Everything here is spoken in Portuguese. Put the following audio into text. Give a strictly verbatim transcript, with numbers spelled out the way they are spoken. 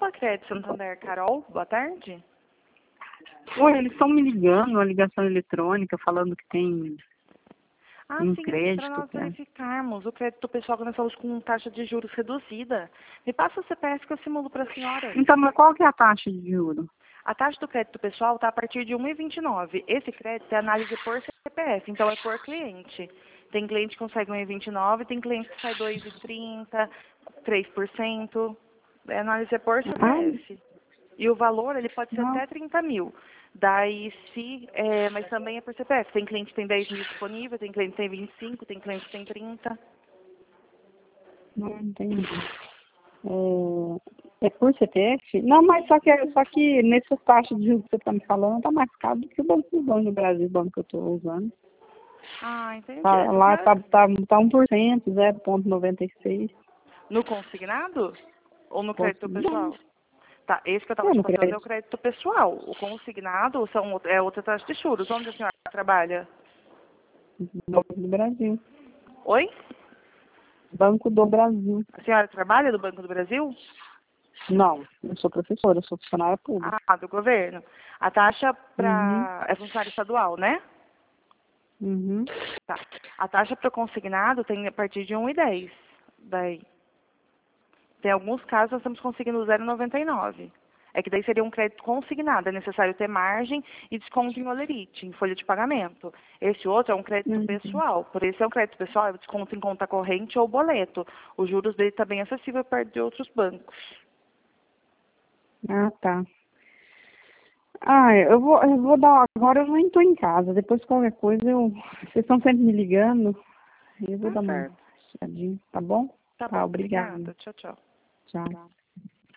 Opa, Crédito Santander, Carol, boa tarde. Oi, eles estão me ligando, uma ligação eletrônica, falando que tem Ah, um sim, crédito. para nós Pra... verificarmos o crédito pessoal que nós estamos com taxa de juros reduzida. Me passa o C P F que eu simulo para a senhora. Então, mas qual que é a taxa de juros? A taxa do crédito pessoal está a partir de um vírgula vinte e nove. Esse crédito é análise por C P F, então é por cliente. Tem cliente que consegue um vírgula vinte e nove, tem cliente que sai dois vírgula trinta, três por cento. É análise por C P F. E o valor, ele pode ser Não. até trinta mil. Daí, se, é, mas também é por C P F. Tem cliente que tem dez mil disponível, tem cliente que tem vinte e cinco, tem cliente que tem trinta. Não entendi. É, é por C P F? Não, mas só que, só que nessas taxas de juros que você está me falando, está mais caro do que o Banco do Banco do Brasil, o banco que eu estou usando. Ah, entendi. Tá, lá está tá, tá um por cento, zero vírgula noventa e seis. No consignado? Ou no crédito Consignado. pessoal? Tá, esse que eu estava É, te no passando é crédito. o crédito pessoal. O consignado são, é outra taxa de juros. Onde a senhora trabalha? Banco do Brasil. Oi? Banco do Brasil. A senhora trabalha do Banco do Brasil? Não, eu sou professora, eu sou funcionária pública. Ah, do governo. A taxa Uhum. para... É funcionário estadual, né? Uhum. Tá. A taxa para consignado tem a partir de um vírgula dez. Daí. Tem alguns casos nós estamos conseguindo zero vírgula noventa e nove. É que daí seria um crédito consignado. É necessário ter margem e desconto em olerite, em folha de pagamento. Esse outro é um crédito Uhum. pessoal. Por isso é um crédito pessoal, é desconto em conta corrente ou boleto. Os juros dele está bem acessível perto de outros bancos. Ah, tá. Ah, eu vou, eu vou dar. Agora eu nem estou em casa. Depois qualquer coisa eu. Vocês estão sempre me ligando. Eu vou Tá dar uma certo. chegadinha, tá bom? Tá Tá, bom. obrigada. Obrigada. Tchau, tchau. Tchau.